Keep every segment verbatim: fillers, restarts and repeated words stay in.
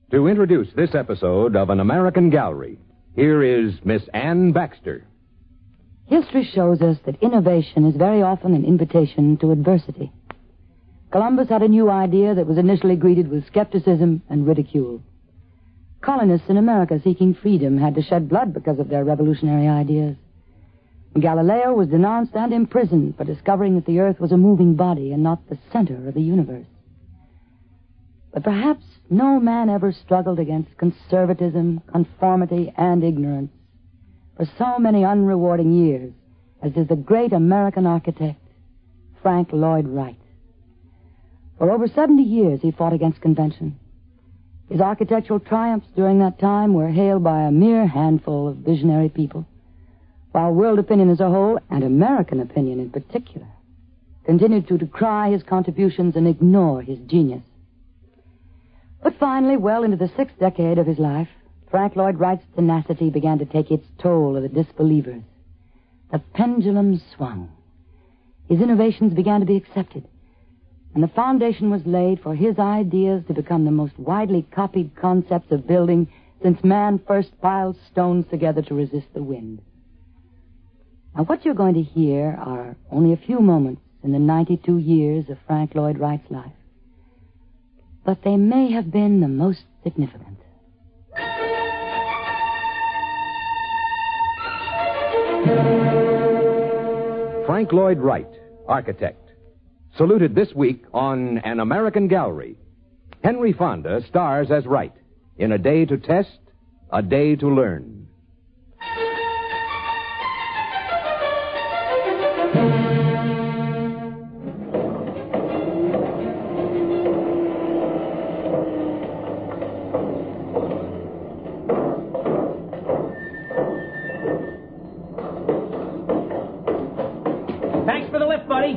To introduce this episode of An American Gallery, here is Miss Ann Baxter. History shows us that innovation is very often an invitation to adversity. Columbus had a new idea that was initially greeted with skepticism and ridicule. Colonists in America seeking freedom had to shed blood because of their revolutionary ideas. Galileo was denounced and imprisoned for discovering that the Earth was a moving body and not the center of the universe. But perhaps no man ever struggled against conservatism, conformity, and ignorance for so many unrewarding years as did the great American architect, Frank Lloyd Wright. For over seventy years he fought against convention. His architectural triumphs during that time were hailed by a mere handful of visionary people, while world opinion as a whole, and American opinion in particular, continued to decry his contributions and ignore his genius. But finally, well into the sixth decade of his life, Frank Lloyd Wright's tenacity began to take its toll of the disbelievers. The pendulum swung. His innovations began to be accepted, and the foundation was laid for his ideas to become the most widely copied concepts of building since man first piled stones together to resist the wind. Now, what you're going to hear are only a few moments in the ninety-two years of Frank Lloyd Wright's life, but they may have been the most significant. Frank Lloyd Wright, architect, saluted this week on An American Gallery. Henry Fonda stars as Wright in A Day to Test, A Day to Learn. Thanks for the lift, buddy.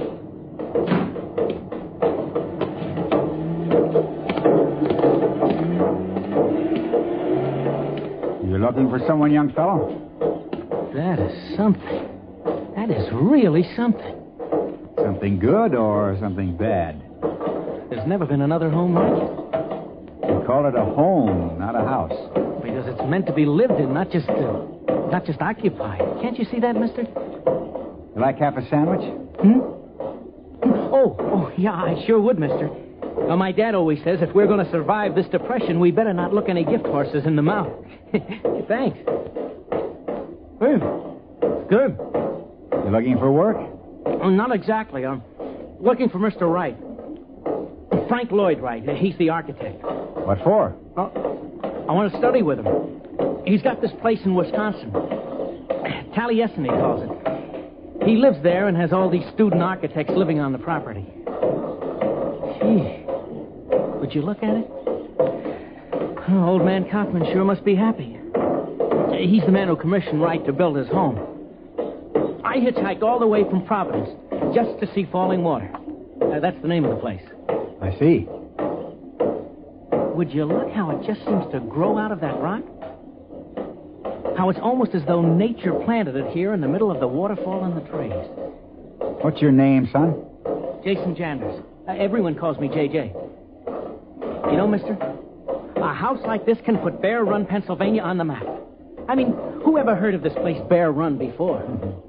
You looking for someone, young fellow? That is something. That is really something. Something good or something bad? There's never been another home like it. We call it a home, not a house. Because it's meant to be lived in, not just uh, not just occupied. Can't you see that, mister? You like half a sandwich? Hmm? Oh, oh, yeah, I sure would, mister. Well, my dad always says if we're going to survive this depression, we better not look any gift horses in the mouth. Thanks. Good. Good. You looking for work? Oh, not exactly. I'm looking for Mister Wright. Frank Lloyd Wright. He's the architect. What for? Oh, I want to study with him. He's got this place in Wisconsin. Taliesin, he calls it. He lives there and has all these student architects living on the property. Gee, would you look at it? Oh, old man Kaufman sure must be happy. He's the man who commissioned Wright to build his home. I hitchhiked all the way from Providence just to see Falling Water. Uh, that's the name of the place. I see. Would you look how it just seems to grow out of that rock? How it's almost as though nature planted it here in the middle of the waterfall and the trees. What's your name, son? Jason Janders. Uh, everyone calls me J J. You know, mister, a house like this can put Bear Run, Pennsylvania on the map. I mean, who ever heard of this place Bear Run before?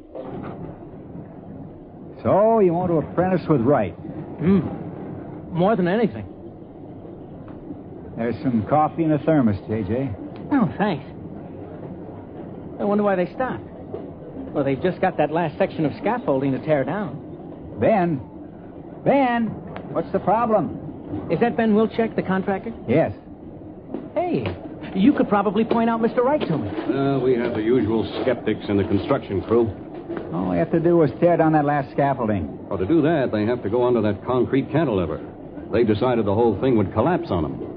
So, you want to apprentice with Wright? Hmm. More than anything. There's some coffee in a thermos, J J. Oh, thanks. I wonder why they stopped. Well, they've just got that last section of scaffolding to tear down. Ben? Ben? What's the problem? Is that Ben Wilczek, the contractor? Yes. Hey, you could probably point out Mister Wright to me. Uh, we have the usual skeptics in the construction crew. All we have to do was tear down that last scaffolding. Well, to do that, they have to go under that concrete cantilever. They decided the whole thing would collapse on them.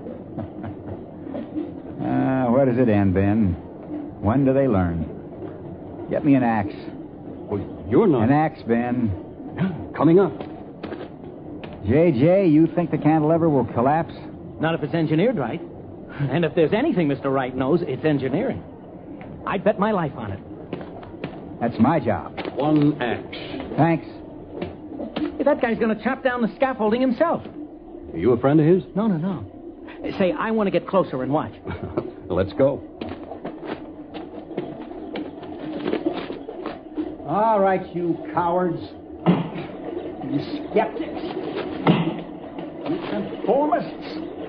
uh, where does it end, Ben? When do they learn? Get me an axe. Well, you're not... An axe, Ben. Coming up. J J, you think the cantilever will collapse? Not if it's engineered right. And if there's anything Mister Wright knows, it's engineering. I'd bet my life on it. That's my job. One axe. Thanks. Hey, that guy's going to chop down the scaffolding himself. Are you a friend of his? No, no, no. Say, I want to get closer and watch. Let's go. All right, you cowards. You skeptics. You conformists.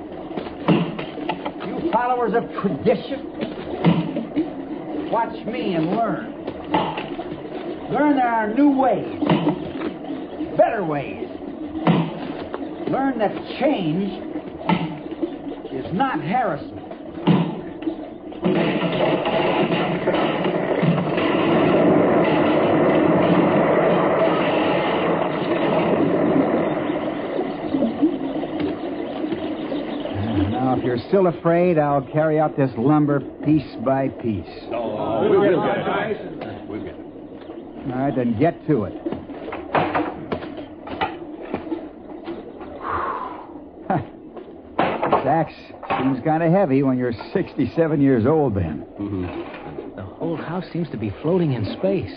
You followers of tradition. Watch me and learn. Learn there are new ways. Better ways. Learn that change is not heresy. Now, if you're still afraid, I'll carry out this lumber piece by piece. Oh, we'll get it. We'll get it. All right, then get to it. This axe seems kind of heavy when you're sixty-seven years old, Ben. Mm-hmm. The whole house seems to be floating in space.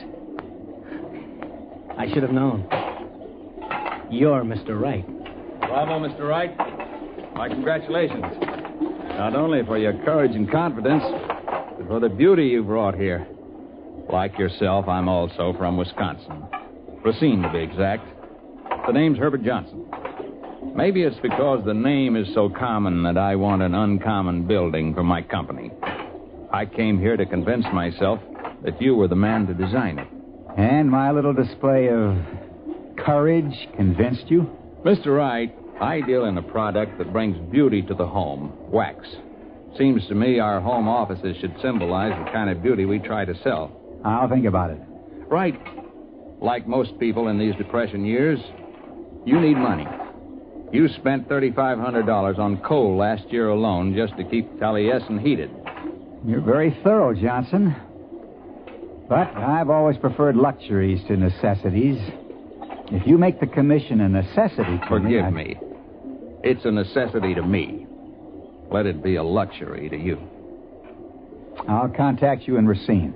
I should have known. You're Mister Wright. Bravo, Mister Wright. My congratulations. Not only for your courage and confidence, but for the beauty you brought here. Like yourself, I'm also from Wisconsin. Racine, to be exact. The name's Herbert Johnson. Maybe it's because the name is so common that I want an uncommon building for my company. I came here to convince myself that you were the man to design it. And my little display of courage convinced you? Mister Wright, I deal in a product that brings beauty to the home, wax. Seems to me our home offices should symbolize the kind of beauty we try to sell. I'll think about it. Right. Like most people in these Depression years, you need money. You spent three thousand five hundred dollars on coal last year alone just to keep Taliesin heated. You're very thorough, Johnson. But I've always preferred luxuries to necessities. If you make the commission a necessity to Forgive me... I... me. It's a necessity to me. Let it be a luxury to you. I'll contact you in Racine.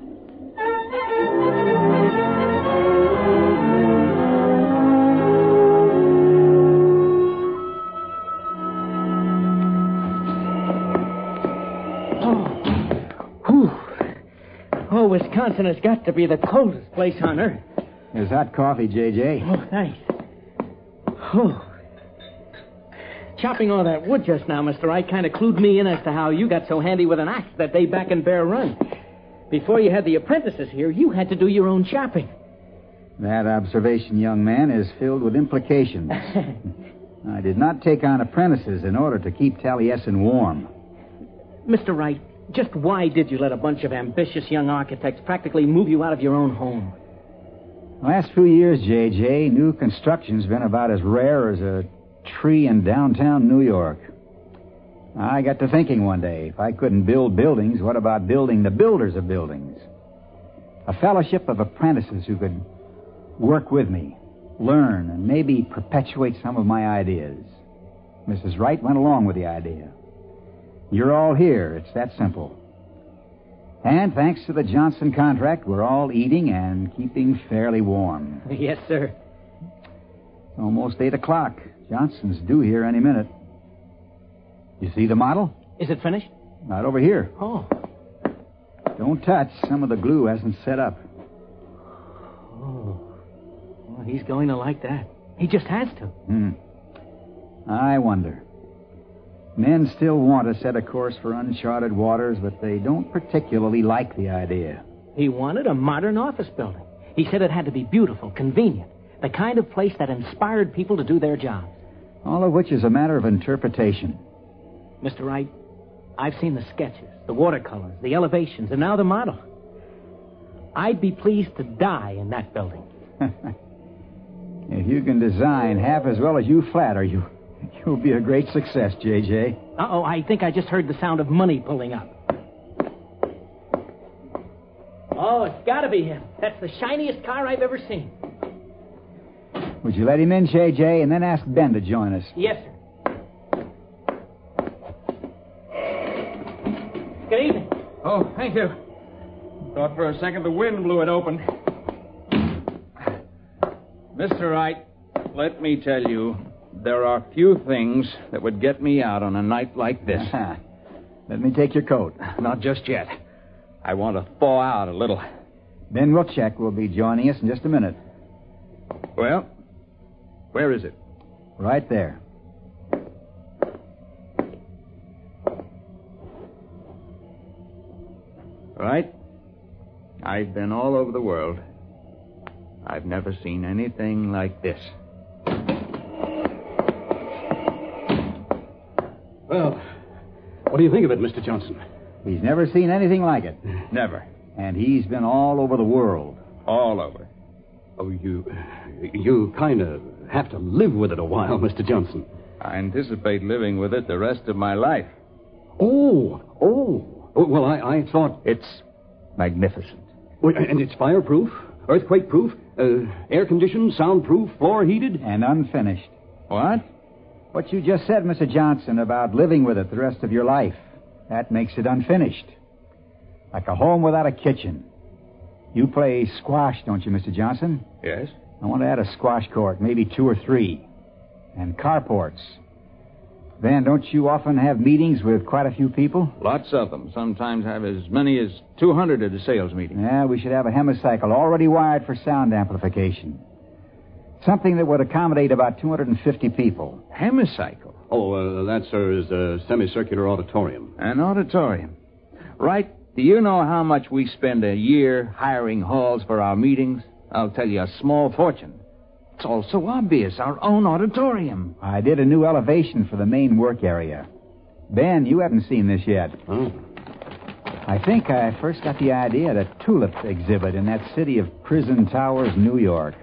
Oh, Wisconsin has got to be the coldest place on earth. There's hot coffee, J J. Oh, thanks. Oh. Chopping all that wood just now, Mister Wright, kind of clued me in as to how you got so handy with an axe that day back in Bear Run. Before you had the apprentices here, you had to do your own chopping. That observation, young man, is filled with implications. I did not take on apprentices in order to keep Taliesin warm. Mister Wright, just why did you let a bunch of ambitious young architects practically move you out of your own home? Last few years, J J, new construction's been about as rare as a tree in downtown New York. I got to thinking one day, if I couldn't build buildings, what about building the builders of buildings? A fellowship of apprentices who could work with me, learn, and maybe perpetuate some of my ideas. Missus Wright went along with the idea. You're all here. It's that simple. And thanks to the Johnson contract, we're all eating and keeping fairly warm. Yes, sir. It's almost eight o'clock. Johnson's due here any minute. You see the model? Is it finished? Not over here. Oh. Don't touch. Some of the glue hasn't set up. Oh. Well, he's going to like that. He just has to. Hmm. I wonder. Men still want to set a course for uncharted waters, but they don't particularly like the idea. He wanted a modern office building. He said it had to be beautiful, convenient, the kind of place that inspired people to do their jobs. All of which is a matter of interpretation. Mister Wright, I've seen the sketches, the watercolors, the elevations, and now the model. I'd be pleased to die in that building. If you can design half as well as you flatter, you... You'll be a great success, J J. Uh-oh, I think I just heard the sound of money pulling up. Oh, it's got to be him. That's the shiniest car I've ever seen. Would you let him in, J J, and then ask Ben to join us? Yes, sir. Good evening. Oh, thank you. Thought for a second the wind blew it open. Mister Wright, let me tell you, there are few things that would get me out on a night like this. Let me take your coat. Not just yet. I want to thaw out a little. Ben Wilczek will be joining us in just a minute. Well, where is it? Right there. Right? I've been all over the world. I've never seen anything like this. Well, what do you think of it, Mister Johnson? He's never seen anything like it. Never. And he's been all over the world. All over. Oh, you... You kind of have to live with it a while, Mister Johnson. I anticipate living with it the rest of my life. Oh, oh. Oh, well, I, I thought... It's magnificent. Well, and it's fireproof, earthquake-proof, uh, air-conditioned, soundproof, floor-heated. And unfinished. What? What you just said, Mister Johnson, about living with it the rest of your life, that makes it unfinished. Like a home without a kitchen. You play squash, don't you, Mister Johnson? Yes. I want to add a squash court, maybe two or three. And carports. Van, don't you often have meetings with quite a few people? Lots of them. Sometimes have as many as two hundred at a sales meeting. Yeah, we should have a hemicycle already wired for sound amplification. Something that would accommodate about two hundred fifty people. Hemicycle? Oh, uh, that, sir, is a semicircular auditorium. An auditorium. Right. Do you know how much we spend a year hiring halls for our meetings? I'll tell you, a small fortune. It's all so obvious, our own auditorium. I did a new elevation for the main work area. Ben, you haven't seen this yet. Oh. I think I first got the idea at a tulip exhibit in that city of Prison Towers, New York.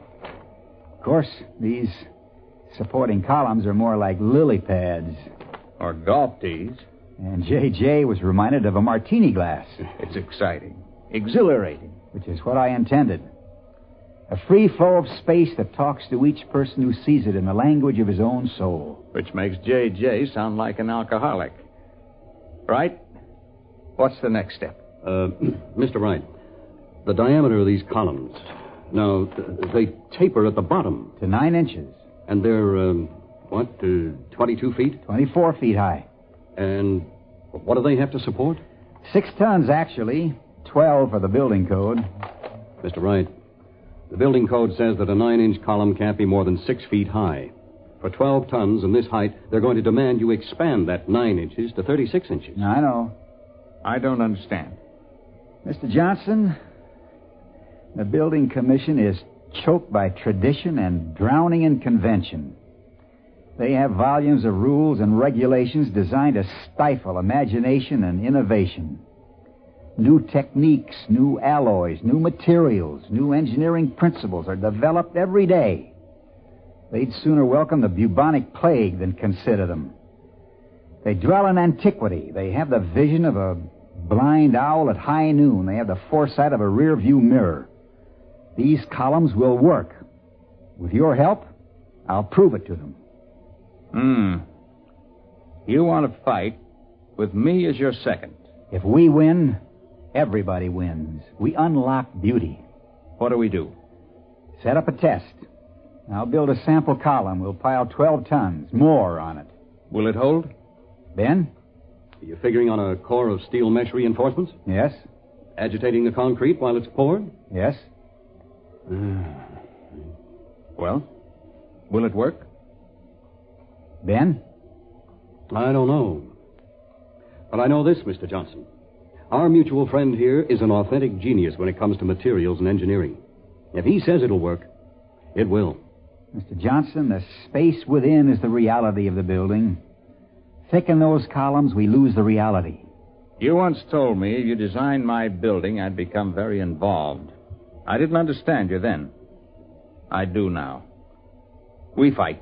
Of course, these supporting columns are more like lily pads. Or golf tees. And J J was reminded of a martini glass. It's exciting. Exhilarating. Which is what I intended. A free flow of space that talks to each person who sees it in the language of his own soul. Which makes J J sound like an alcoholic. Right? What's the next step? Uh, Mister Wright, the diameter of these columns. Now, th- they taper at the bottom. To nine inches. And they're, um, what, uh, twenty-two feet? twenty-four feet high. And what do they have to support? Six tons, actually. Twelve for the building code. Mister Wright, the building code says that a nine-inch column can't be more than six feet high. For twelve tons and this height, they're going to demand you expand that nine inches to thirty-six inches. I know. I don't understand. Mister Johnson, the building commission is choked by tradition and drowning in convention. They have volumes of rules and regulations designed to stifle imagination and innovation. New techniques, new alloys, new materials, new engineering principles are developed every day. They'd sooner welcome the bubonic plague than consider them. They dwell in antiquity. They have the vision of a blind owl at high noon. They have the foresight of a rear-view mirror. These columns will work. With your help, I'll prove it to them. Hmm. You want to fight with me as your second. If we win, everybody wins. We unlock beauty. What do we do? Set up a test. I'll build a sample column. We'll pile twelve tons, more on it. Will it hold? Ben? Are you figuring on a core of steel mesh reinforcements? Yes. Agitating the concrete while it's poured? Yes. Well, will it work? Ben? I don't know. But I know this, Mister Johnson. Our mutual friend here is an authentic genius when it comes to materials and engineering. If he says it'll work, it will. Mister Johnson, the space within is the reality of the building. Thicken those columns, we lose the reality. You once told me if you designed my building, I'd become very involved. I didn't understand you then. I do now. We fight.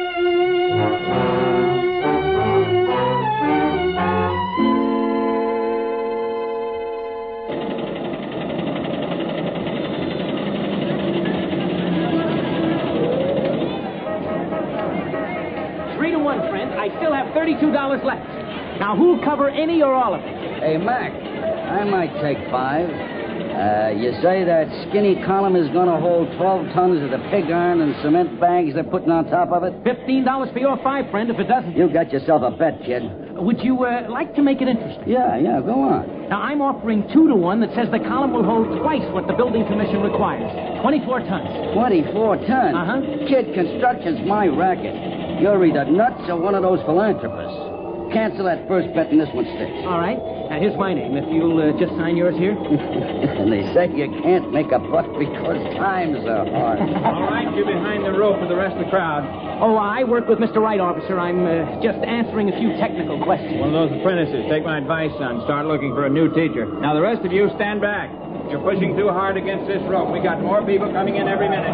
Three to one, friend. I still have thirty-two dollars left. Now, who'll cover any or all of it? Hey, Mac, I might take five. Uh, you say that skinny column is going to hold twelve tons of the pig iron and cement bags they're putting on top of it? Fifteen dollars for your five, friend, if it doesn't. You got yourself a bet, kid. Would you uh, like to make it interesting? Yeah, yeah, go on. Now, I'm offering two to one that says the column will hold twice what the building commission requires. twenty-four tons. twenty-four tons? Uh-huh. Kid, construction's my racket. You're either nuts or one of those philanthropists. Cancel that first bet and this one sticks. All right. Now, here's my name. If you'll uh, just sign yours here. And they say you can't make a buck because times are hard. All right, you behind the rope with the rest of the crowd. Oh, I work with Mister Wright, officer. I'm uh, just answering a few technical questions. One of those apprentices. Take my advice, son. Start looking for a new teacher. Now, the rest of you, stand back. You're pushing too hard against this rope. We got more people coming in every minute.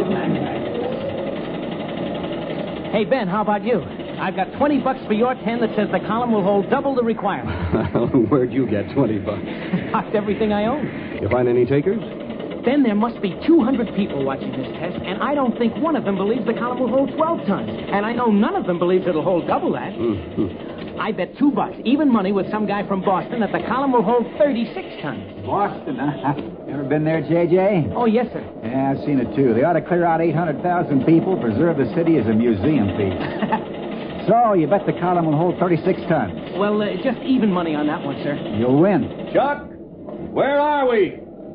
Hey, Ben, how about you? I've got twenty bucks for your ten that says the column will hold double the requirement. Where'd you get twenty bucks? That's everything I own. You find any takers? Then there must be two hundred people watching this test, and I don't think one of them believes the column will hold twelve tons. And I know none of them believes it'll hold double that. Mm-hmm. I bet two bucks, even money with some guy from Boston, that the column will hold thirty-six tons. Boston, huh? Ever been there, J J? Oh, yes, sir. Yeah, I've seen it, too. They ought to clear out eight hundred thousand people, preserve the city as a museum piece. So, you bet the column will hold thirty-six tons. Well, uh, just even money on that one, sir. You'll win. Chuck, where are we?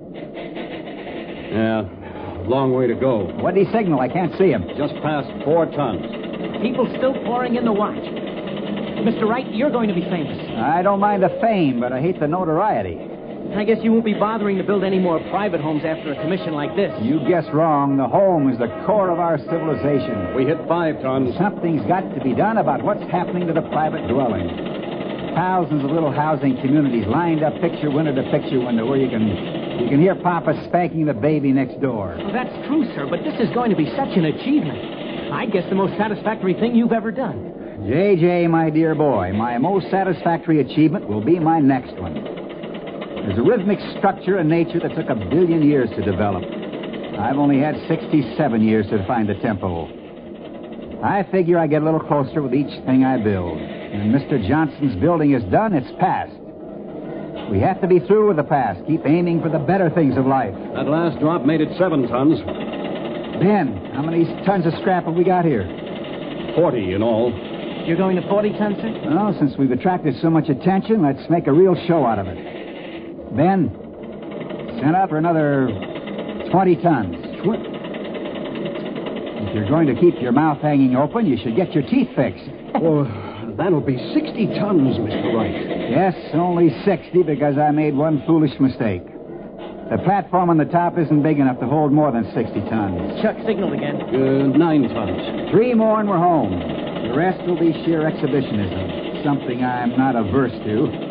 Yeah, long way to go. What did he signal? I can't see him. Just past four tons. People still pouring in to watch. Mister Wright, you're going to be famous. I don't mind the fame, but I hate the notoriety. I guess you won't be bothering to build any more private homes after a commission like this. You guess wrong. The home is the core of our civilization. We hit five tons. Something's got to be done about what's happening to the private dwelling. Thousands of little housing communities lined up picture window to picture window where you can you can hear Papa spanking the baby next door. Well, that's true, sir, but this is going to be such an achievement. I guess the most satisfactory thing you've ever done. J J, my dear boy, my most satisfactory achievement will be my next one. There's a rhythmic structure in nature that took a billion years to develop. I've only had sixty-seven years to find the tempo. I figure I get a little closer with each thing I build. When Mister Johnson's building is done, it's past. We have to be through with the past. Keep aiming for the better things of life. That last drop made it seven tons. Ben, how many tons of scrap have we got here? Forty in all. You're going to forty tons, sir? Well, since we've attracted so much attention, let's make a real show out of it. Ben, send up for another twenty tons. Tw- If you're going to keep your mouth hanging open, you should get your teeth fixed. Well, that'll be sixty tons, Mister Wright. Yes, only sixty because I made one foolish mistake. The platform on the top isn't big enough to hold more than sixty tons. Chuck signaled again. Uh, nine tons. Three more and we're home. The rest will be sheer exhibitionism, something I'm not averse to.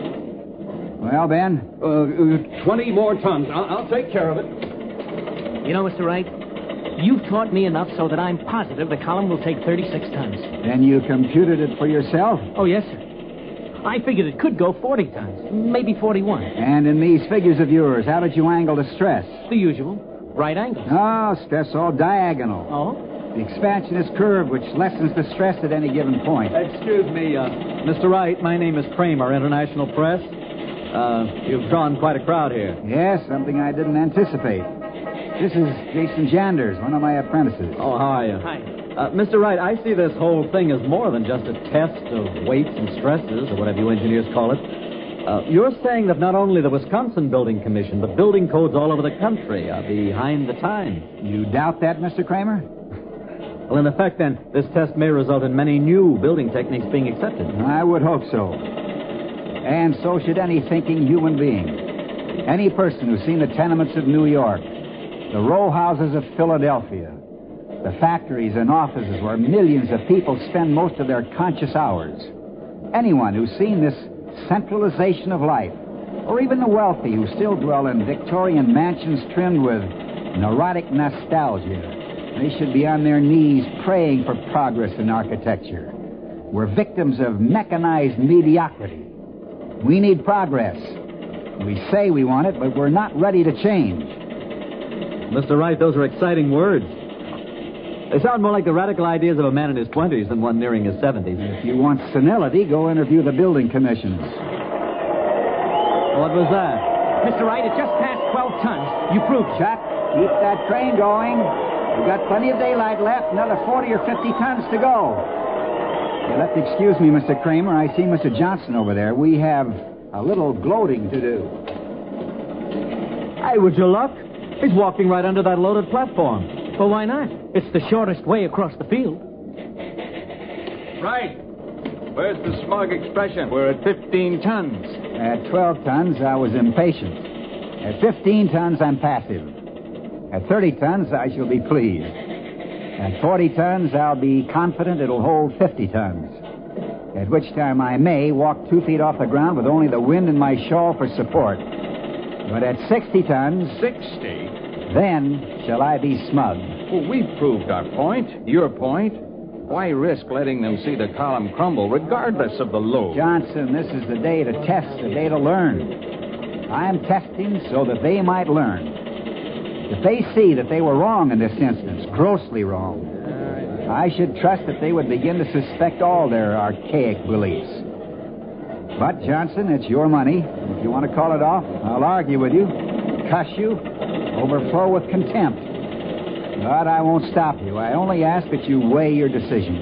Well, Ben? Uh, uh, twenty more tons. I'll, I'll take care of it. You know, Mister Wright, you've taught me enough so that I'm positive the column will take thirty-six tons. Then you computed it for yourself? Oh, yes, sir. I figured it could go forty tons, maybe forty-one. And in these figures of yours, how did you angle the stress? The usual. Right angles. No, stress all diagonal. Oh? The expansion is curved, which lessens the stress at any given point. Excuse me, uh, Mister Wright, my name is Kramer, International Press. Uh, you've drawn quite a crowd here. Yes, something I didn't anticipate. This is Jason Janders, one of my apprentices. Oh, how are you? Hi. Uh, Mister Wright, I see this whole thing as more than just a test of weights and stresses, or whatever you engineers call it. Uh, you're saying that not only the Wisconsin Building Commission, but building codes all over the country are behind the times. You doubt that, Mister Kramer? Well, in effect, then, this test may result in many new building techniques being accepted. I would hope so. And so should any thinking human being. Any person who's seen the tenements of New York, the row houses of Philadelphia, the factories and offices where millions of people spend most of their conscious hours. Anyone who's seen this centralization of life, or even the wealthy who still dwell in Victorian mansions trimmed with neurotic nostalgia, they should be on their knees praying for progress in architecture. We're victims of mechanized mediocrity. We need progress. We say we want it, but we're not ready to change. Mister Wright, those are exciting words. They sound more like the radical ideas of a man in his twenties than one nearing his seventies. If you want senility, go interview the building commissions. What was that? Mister Wright, it just passed twelve tons. You proved it. Chuck, keep that train going. We've got plenty of daylight left, another forty or fifty tons to go. You'll have to excuse me, Mister Kramer. I see Mister Johnson over there. We have a little gloating to do. Hey, would you look? He's walking right under that loaded platform. Well, why not? It's the shortest way across the field. Right. Where's the smug expression? We're at fifteen tons. At twelve tons, I was impatient. At fifteen tons, I'm passive. At thirty tons, I shall be pleased. At forty tons, I'll be confident it'll hold fifty tons. At which time I may walk two feet off the ground with only the wind in my shawl for support. But at sixty tons... Sixty? Then shall I be smug. Well, we've proved our point. Your point. Why risk letting them see the column crumble regardless of the load? Johnson, this is the day to test, the day to learn. I'm testing so that they might learn. If they see that they were wrong in this instance, grossly wrong, I should trust that they would begin to suspect all their archaic beliefs. But, Johnson, it's your money. If you want to call it off, I'll argue with you, cuss you, overflow with contempt. But I won't stop you. I only ask that you weigh your decision.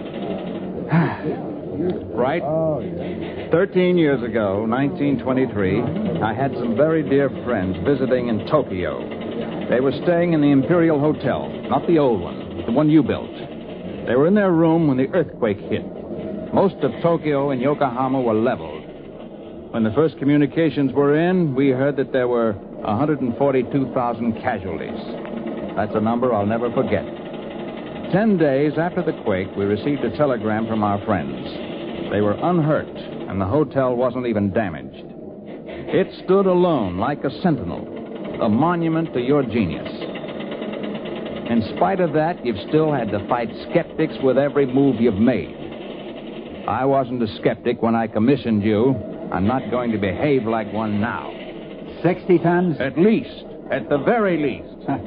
Right? Thirteen years ago, nineteen twenty-three, I had some very dear friends visiting in Tokyo. They were staying in the Imperial Hotel, not the old one, the one you built. They were in their room when the earthquake hit. Most of Tokyo and Yokohama were leveled. When the first communications were in, we heard that there were one hundred forty-two thousand casualties. That's a number I'll never forget. Ten days after the quake, we received a telegram from our friends. They were unhurt, and the hotel wasn't even damaged. It stood alone like a sentinel, a monument to your genius. In spite of that, you've still had to fight skeptics with every move you've made. I wasn't a skeptic when I commissioned you. I'm not going to behave like one now. Sixty tons? At least. At the very least.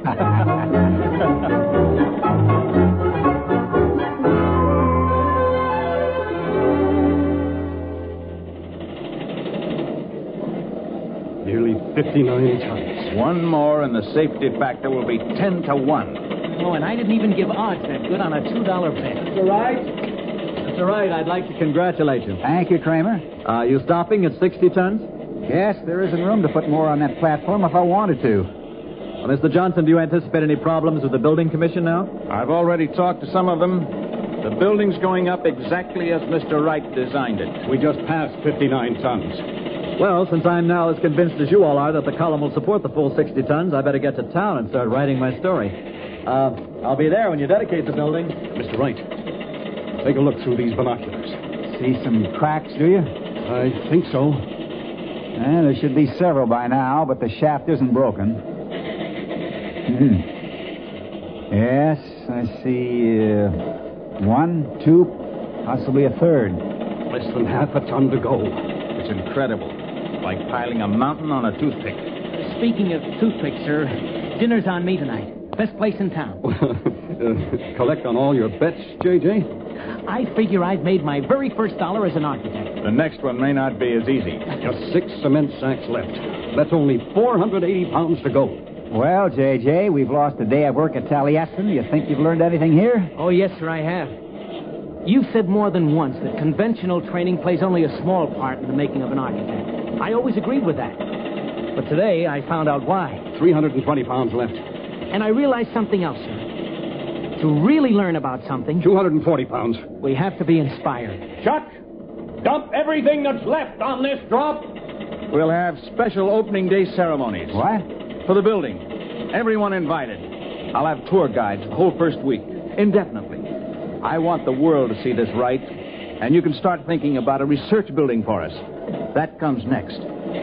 Nearly fifty-nine tons. One more, and the safety factor will be ten to one. Oh, and I didn't even give odds that good on a two dollar bet. Mister Wright? Mister Wright, I'd like to congratulate you. Thank you, Kramer. Are you stopping at sixty tons? Yes, there isn't room to put more on that platform if I wanted to. Well, Mister Johnson, do you anticipate any problems with the building commission now? I've already talked to some of them. The building's going up exactly as Mister Wright designed it. We just passed fifty-nine tons. Well, since I'm now as convinced as you all are that the column will support the full sixty tons, I better get to town and start writing my story. Uh, I'll be there when you dedicate the building. Mister Wright, take a look through these binoculars. See some cracks, do you? I think so. Eh, there should be several by now, but the shaft isn't broken. Hmm. Yes, I see uh, one, two, possibly a third. Less than half a ton to go. It's incredible. Like piling a mountain on a toothpick. Speaking of toothpicks, sir, dinner's on me tonight. Best place in town. uh, collect on all your bets, J J? I figure I've made my very first dollar as an architect. The next one may not be as easy. Just six cement sacks left. That's only four hundred eighty pounds to go. Well, J J, we've lost a day of work at Taliesin. You think you've learned anything here? Oh, yes, sir, I have. You've said more than once that conventional training plays only a small part in the making of an architect. I always agreed with that. But today, I found out why. three hundred twenty pounds left. And I realized something else, sir. To really learn about something... two hundred forty pounds. We have to be inspired. Chuck, dump everything that's left on this drop. We'll have special opening day ceremonies. What? For the building. Everyone invited. I'll have tour guides the whole first week, indefinitely. I want the world to see this right, and you can start thinking about a research building for us. That comes next.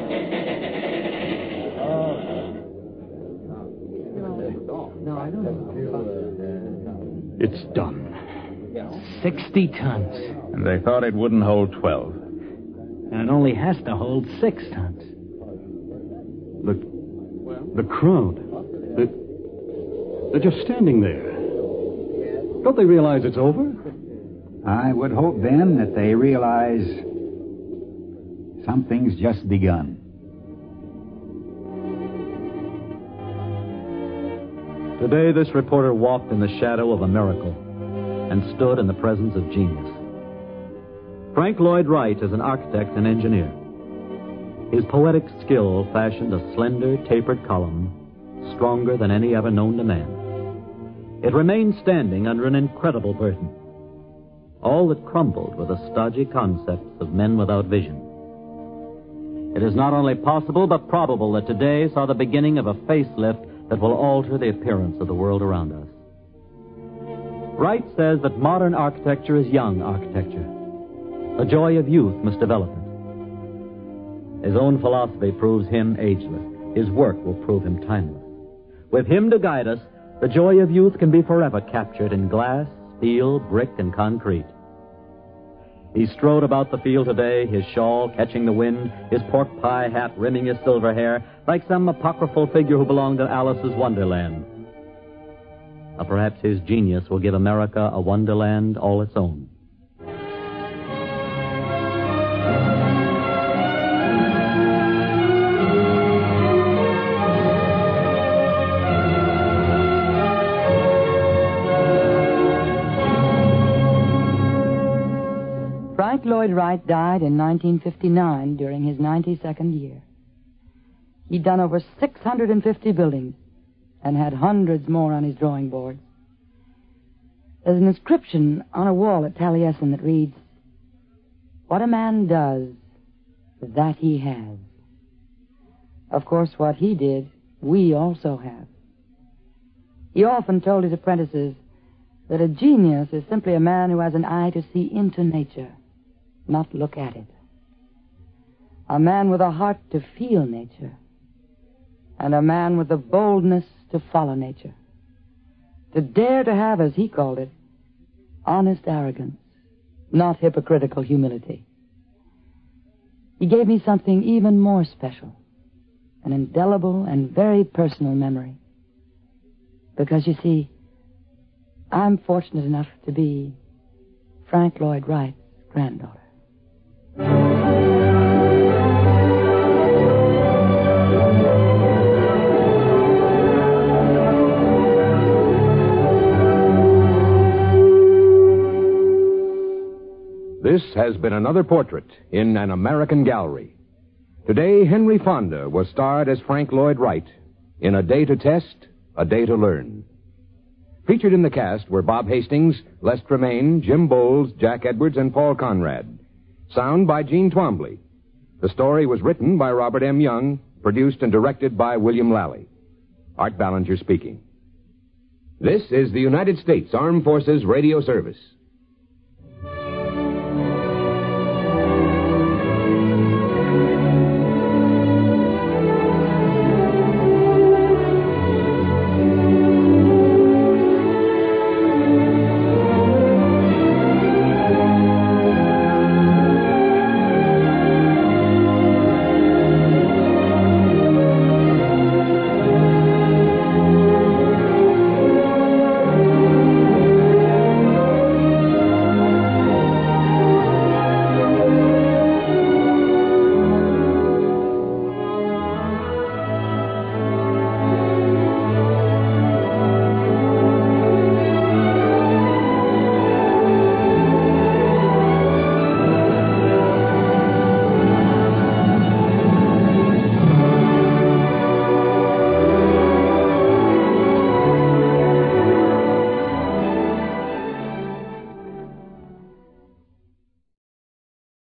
It's done. Sixty tons. And they thought it wouldn't hold twelve. And it only has to hold six tons. The, the crowd. They're, they're just standing there. Don't they realize it's over? I would hope, then, that they realize something's just begun. Today, this reporter walked in the shadow of a miracle and stood in the presence of genius. Frank Lloyd Wright is an architect and engineer. His poetic skill fashioned a slender, tapered column stronger than any ever known to man. It remained standing under an incredible burden. All that crumbled were the stodgy concepts of men without vision. It is not only possible but probable that today saw the beginning of a facelift that will alter the appearance of the world around us. Wright says that modern architecture is young architecture. The joy of youth must develop it. His own philosophy proves him ageless. His work will prove him timeless. With him to guide us, the joy of youth can be forever captured in glass, steel, brick, and concrete. He strode about the field today, his shawl catching the wind, his pork pie hat rimming his silver hair, like some apocryphal figure who belonged to Alice's Wonderland. Or perhaps his genius will give America a wonderland all its own. Frank Lloyd Wright died in nineteen fifty-nine during his ninety-second year. He'd done over six hundred fifty buildings and had hundreds more on his drawing board. There's an inscription on a wall at Taliesin that reads, "What a man does, that he has." Of course, what he did, we also have. He often told his apprentices that a genius is simply a man who has an eye to see into nature, not look at it. A man with a heart to feel nature, and a man with the boldness to follow nature. To dare to have, as he called it, honest arrogance, not hypocritical humility. He gave me something even more special, an indelible and very personal memory. Because, you see, I'm fortunate enough to be Frank Lloyd Wright's granddaughter. This has been another portrait in An American Gallery. Today, Henry Fonda was starred as Frank Lloyd Wright in A Day to Test, A Day to Learn. Featured in the cast were Bob Hastings, Les Tremaine, Jim Bowles, Jack Edwards, and Paul Conrad. Sound by Gene Twombly. The story was written by Robert M. Young, produced and directed by William Lally. Art Ballinger speaking. This is the United States Armed Forces Radio Service.